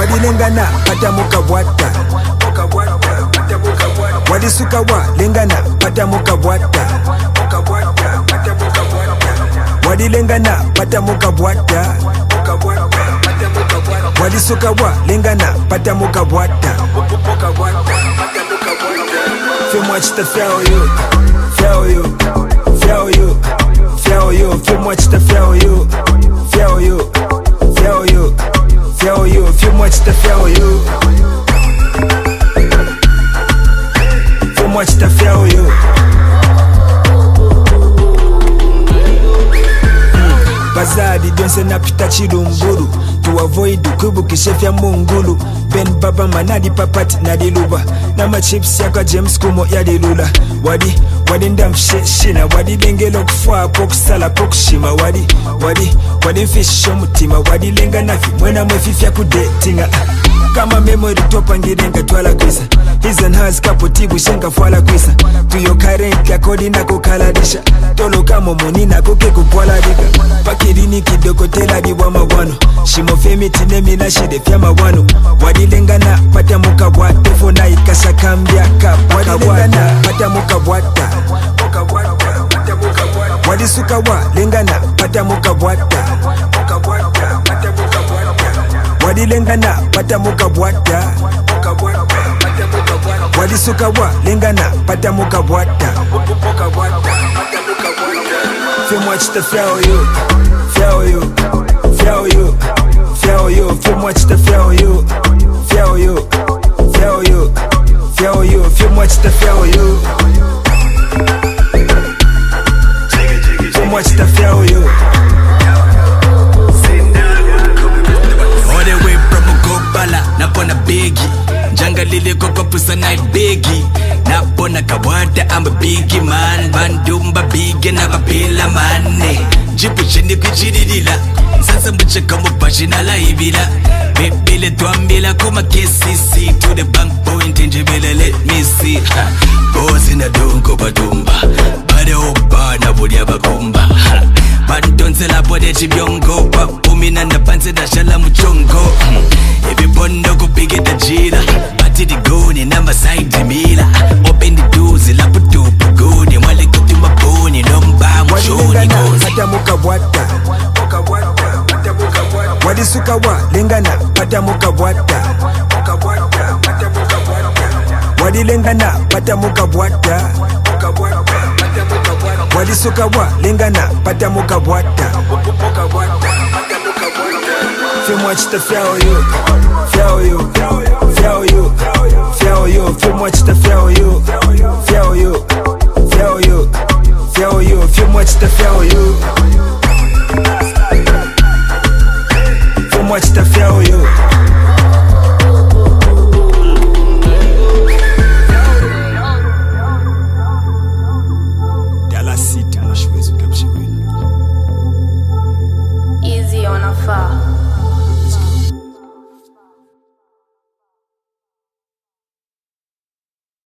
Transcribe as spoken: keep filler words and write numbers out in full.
wadilengana pata mukabwata wadisuka wa lengana pata mukabwata wadilengana pata mukabwata wadisuka wa lengana pata mukabwata. Fais-moi je te fais au you, fais au you, fais au you, fais au you. Fais-moi je te fais au you, fais au you, fais au you, fais au you. Fais-moi je te fais au you, fais-moi je te fais au you. Bazadi donse na pita chilumburu to avoid kubukishe vya mungulu. Ben baba manadi papati na diluba na machips yaka James kumo ya dilula. Wadi wadi ndamshe shina wadi lengelo kufua pokusala pokushima. Wadi wadi wadi mfisho mutima wadi lenga nafi mwena mwefifya kudetinga. Kama memory topa ngirenga twala kwisa his and hers kapotibu shenga fwala kwisa. Tuyo current ya kodi na kukaladisha tolo kamo moni na kuke kupwala diga. Pakirini kidoko tela diwa mawano shimo femiti nemi na shide fya mawano. Wadilengana pata mukabwate fona ikasa kambia kapa. Wadilengana pata mukabwata wadisuka wa lengana pata mukabwata wadilengana pata mukabwata wadisuka wa lengana pata mukabwata. Fais-moi je te fais au you, fais au you, fais au you, fais au you. Fais-moi je te fais au you, fais au you, fais au you, fais au you. Fais-moi je te fais au you, fais-moi je te fais au you. Napona biggie njanga lile koko pusa na biggie. Napona kawata I'm a biggie man. Bandumba biggie na babila mane. Jipu chini kuchididila sasa mbucheka mubashi na laibila. Bebele tuambila kuma K C C to the bank point njibele let me see. Bosi na dungo badumba bade oba na budi abakumba. Bantonse la bode chibiongo papumi na napanse na shala muchongo. Every bondo go big the jila bati the goni na masaidi mila. Open the doors la putu pagoni wale kuti maboni nomba mchoni gozi. Pata mukabwata wadisuka wa lengana pata mukabwata wadilengana pata mukabwata wadisuka wa lengana pata mukabwata. Fais-moi je te fais au you, fais au you, fais au you, fais au you. Fais-moi je te fais au you, fais au you, fais au you, fais au you. Fais-moi je te fais au you, fais-moi je te fais au you.